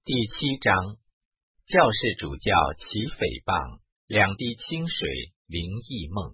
第7章，教士主教起诽谤，两滴清水灵异梦。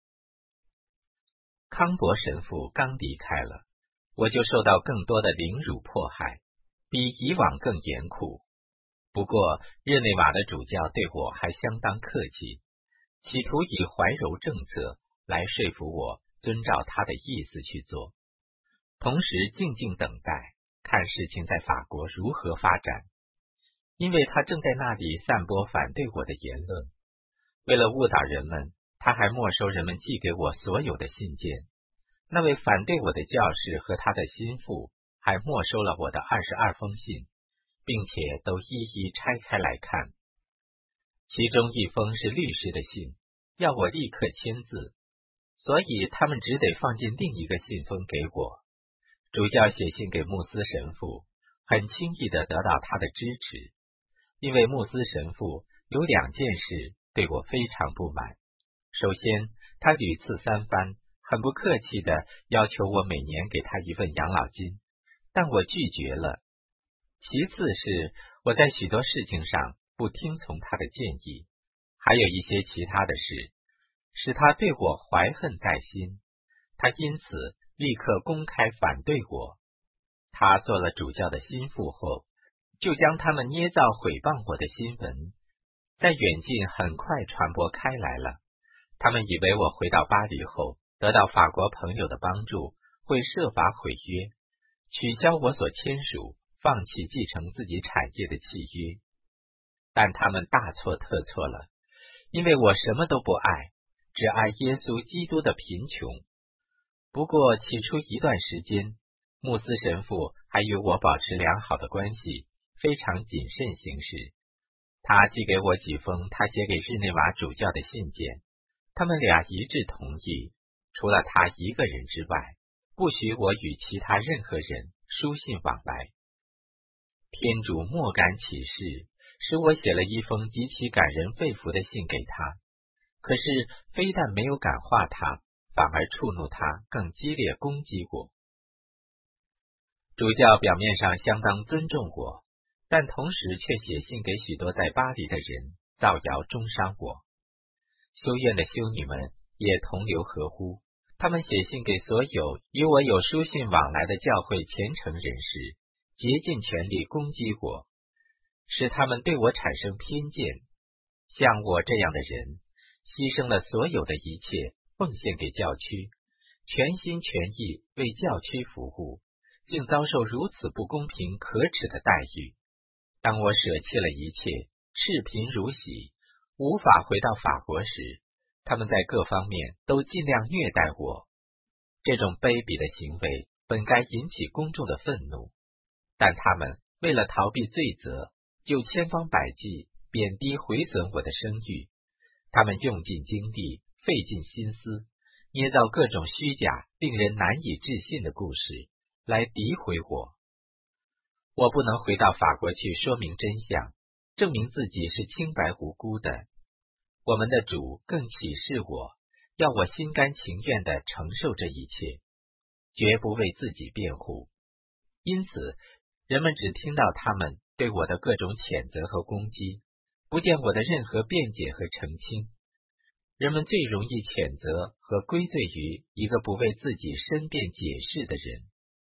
康伯神父刚离开了，我就受到更多的凌辱迫害，比以往更严酷。不过日内瓦的主教对我还相当客气，企图以怀柔政策来说服我遵照他的意思去做，同时静静等待，看事情在法国如何发展。因为他正在那里散播反对我的言论，为了误导人们，他还没收人们寄给我所有的信件。那位反对我的教士和他的心腹还没收了我的22封信，并且都一一拆开来看。其中一封是律师的信，要我立刻签字，所以他们只得放进另一个信封给我。主教写信给穆斯神父，很轻易地得到他的支持。因为穆斯神父有2件事对我非常不满。首先，他屡次3番很不客气地要求我每年给他一份养老金，但我拒绝了。其次是我在许多事情上不听从他的建议，还有一些其他的事使他对我怀恨在心，他因此立刻公开反对我。他做了主教的心腹后，就将他们捏造毁谤我的新闻在远近很快传播开来了。他们以为我回到巴黎后得到法国朋友的帮助，会设法毁约，取消我所签署放弃继承自己产业的契约。但他们大错特错了，因为我什么都不爱，只爱耶稣基督的贫穷。不过起初一段时间，穆斯神父还与我保持良好的关系，非常谨慎行事。他寄给我几封他写给日内瓦主教的信件，他们俩一致同意，除了他一个人之外，不许我与其他任何人书信往来。天主莫敢启示，使我写了一封极其感人肺腑的信给他，可是非但没有感化他，反而触怒他，更激烈攻击我。主教表面上相当尊重我，但同时却写信给许多在巴黎的人，造谣中伤我。修院的修女们也同流合污，他们写信给所有与我有书信往来的教会虔诚人士，竭尽全力攻击我，使他们对我产生偏见。像我这样的人，牺牲了所有的一切，奉献给教区，全心全意为教区服务，竟遭受如此不公平可耻的待遇。当我舍弃了一切，视贫如洗，无法回到法国时，他们在各方面都尽量虐待我。这种卑鄙的行为本该引起公众的愤怒，但他们为了逃避罪责，就千方百计贬低毁损我的声誉。他们用尽精力，费尽心思，捏造各种虚假令人难以置信的故事来诋毁我。我不能回到法国去说明真相，证明自己是清白无辜的。我们的主更启示我，要我心甘情愿地承受这一切，绝不为自己辩护。因此，人们只听到他们对我的各种谴责和攻击，不见我的任何辩解和澄清。人们最容易谴责和归罪于一个不为自己申辩解释的人。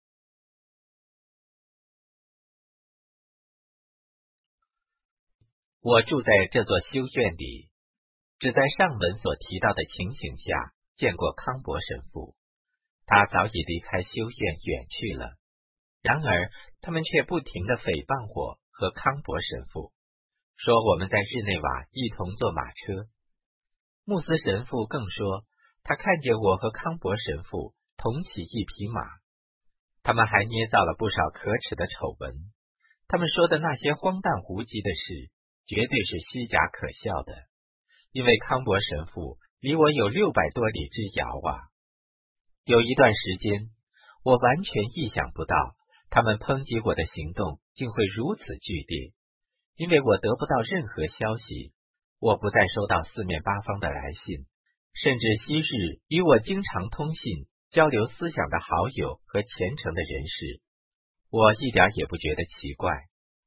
我住在这座修院里，只在上文所提到的情形下见过康伯神父。他早已离开修院远去了，然而他们却不停地诽谤我和康伯神父，说我们在日内瓦一同坐马车。穆斯神父更说，他看见我和康伯神父同骑一匹马。他们还捏造了不少可耻的丑闻，他们说的那些荒诞无稽的事绝对是虚假可笑的，因为康伯神父离我有600多里之遥啊。有一段时间，我完全意想不到他们抨击我的行动竟会如此剧烈，因为我得不到任何消息，我不再收到四面八方的来信，甚至昔日与我经常通信交流思想的好友和虔诚的人士，我一点也不觉得奇怪。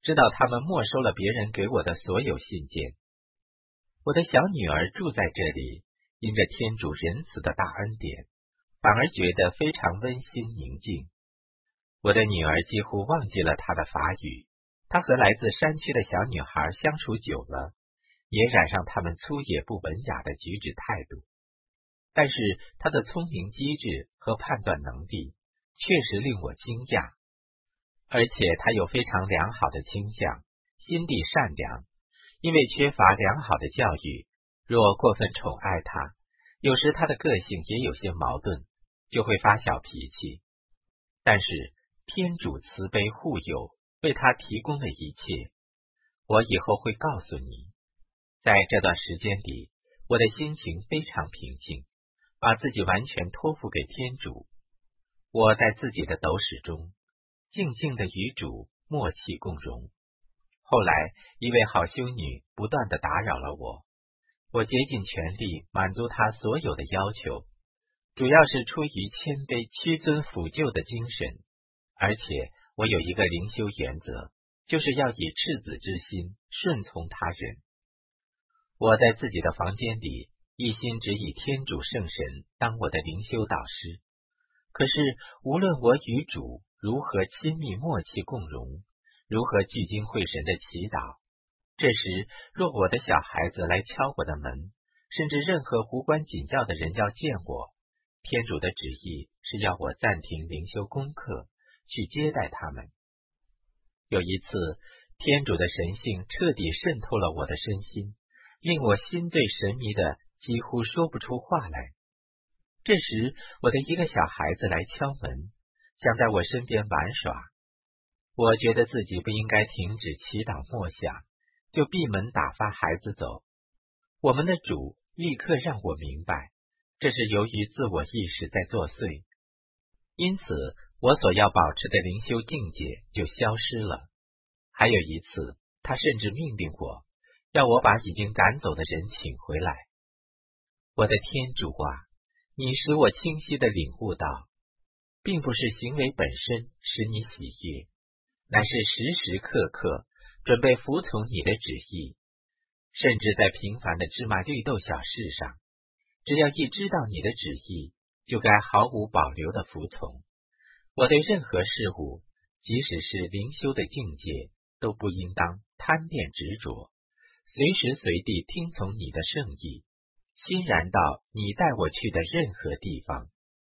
知道他们没收了别人给我的所有信件。我的小女儿住在这里，因着天主仁慈的大恩典，反而觉得非常温馨宁静。我的女儿几乎忘记了她的法语，她和来自山区的小女孩相处久了，也染上他们粗野不文雅的举止态度。但是她的聪明机智和判断能力确实令我惊讶，而且她有非常良好的倾向，心地善良。因为缺乏良好的教育，若过分宠爱她，有时她的个性也有些矛盾，就会发小脾气。但是天主慈悲护佑，为她提供了一切。我以后会告诉你，在这段时间里，我的心情非常平静，把自己完全托付给天主。我在自己的斗室中静静地与主默契共融。后来一位好修女不断地打扰了我，我竭尽全力满足她所有的要求，主要是出于谦卑屈尊辅救的精神。而且我有一个灵修原则，就是要以赤子之心顺从他人。我在自己的房间里一心只以天主圣神当我的灵修导师，可是无论我与主如何亲密默契共融，如何聚精会神的祈祷，这时若我的小孩子来敲我的门，甚至任何无关紧要的人要见我，天主的旨意是要我暂停灵修功课，去接待他们。有一次，天主的神性彻底渗透了我的身心，令我心醉神迷的几乎说不出话来。这时我的一个小孩子来敲门，想在我身边玩耍。我觉得自己不应该停止祈祷默想，就闭门打发孩子走。我们的主立刻让我明白，这是由于自我意识在作祟，因此我所要保持的灵修境界就消失了。还有一次，他甚至命令我，要我把已经赶走的人请回来。我的天主啊，你使我清晰地领悟到，并不是行为本身使你喜悦，乃是时时刻刻准备服从你的旨意。甚至在平凡的芝麻绿豆小事上，只要一知道你的旨意，就该毫无保留地服从。我对任何事物，即使是灵修的境界，都不应当贪恋执着，随时随地听从你的圣意，欣然到你带我去的任何地方。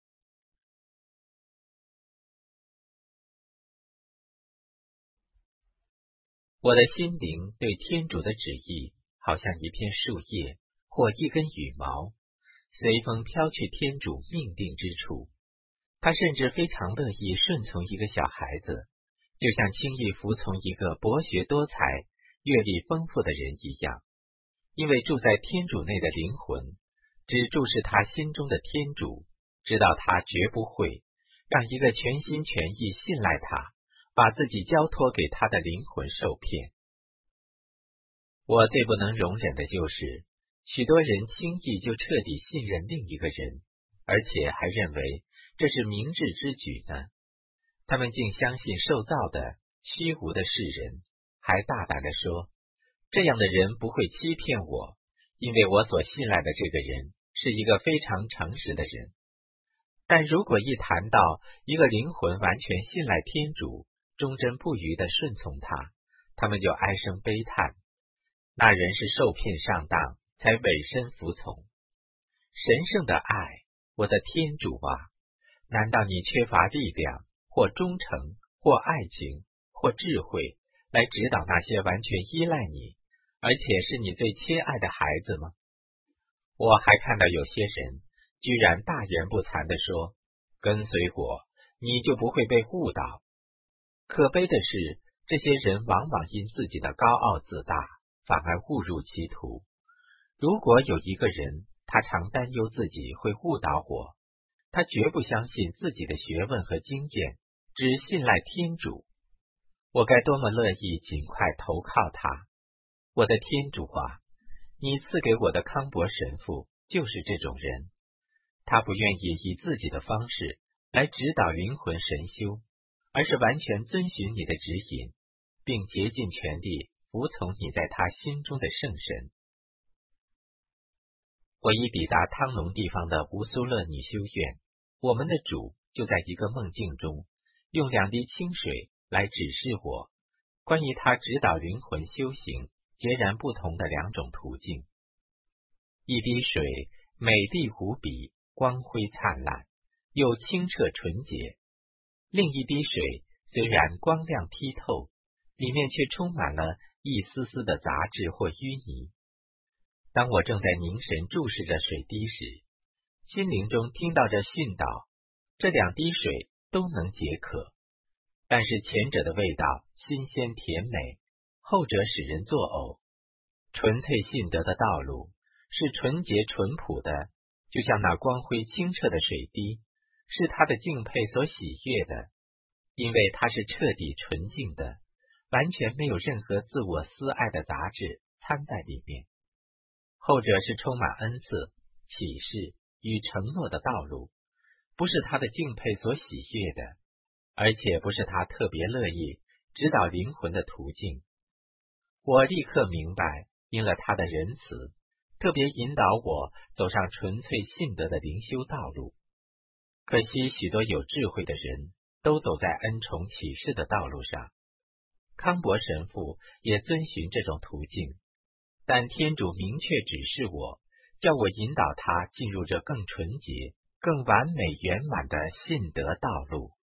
我的心灵对天主的旨意，好像一片树叶或一根羽毛，随风飘去天主命定之处。他甚至非常乐意顺从一个小孩子，就像轻易服从一个博学多才、阅历丰富的人一样。因为住在天主内的灵魂，只注视他心中的天主，知道他绝不会让一个全心全意信赖他，把自己交托给他的灵魂受骗。我最不能容忍的就是，许多人轻易就彻底信任另一个人，而且还认为这是明智之举呢。他们竟相信受造的虚无的世人，还大胆地说，这样的人不会欺骗我，因为我所信赖的这个人是一个非常诚实的人。但如果一谈到一个灵魂完全信赖天主，忠贞不渝地顺从他，他们就唉声悲叹，那人是受骗上当，才委身服从。神圣的爱，我的天主啊，难道你缺乏力量，或忠诚，或爱情，或智慧，来指导那些完全依赖你，而且是你最亲爱的孩子吗？我还看到有些人居然大言不惭地说，跟随我，你就不会被误导。可悲的是，这些人往往因自己的高傲自大，反而误入歧途。如果有一个人，他常担忧自己会误导我，他绝不相信自己的学问和经验，只信赖天主，我该多么乐意尽快投靠他。我的天主啊，你赐给我的康伯神父就是这种人，他不愿意以自己的方式来指导灵魂神修，而是完全遵循你的指引。 并竭尽全力服从你在他心中的圣神。我已抵达汤农地方的乌苏勒女修院，我们的主就在一个梦境中，用2滴清水来指示我关于他指导灵魂修行截然不同的2种途径。一滴水美丽无比，光辉灿烂，又清澈纯洁；另一滴水虽然光亮剔透，里面却充满了一丝丝的杂质或淤泥。当我正在凝神注视着水滴时，心灵中听到着训导，这2滴水都能解渴，但是前者的味道新鲜甜美，后者使人作呕。纯粹信德的道路是纯洁淳朴的，就像那光辉清澈的水滴，是他的敬佩所喜悦的，因为它是彻底纯净的，完全没有任何自我私爱的杂质掺在里面。后者是充满恩赐、启示与承诺的道路，不是他的敬佩所喜悦的，而且不是他特别乐意指导灵魂的途径。我立刻明白，因了他的仁慈，特别引导我走上纯粹信德的灵修道路。可惜许多有智慧的人都走在恩宠启示的道路上。康伯神父也遵循这种途径，但天主明确指示我，叫我引导他进入这更纯洁、更完美圆满的信德道路。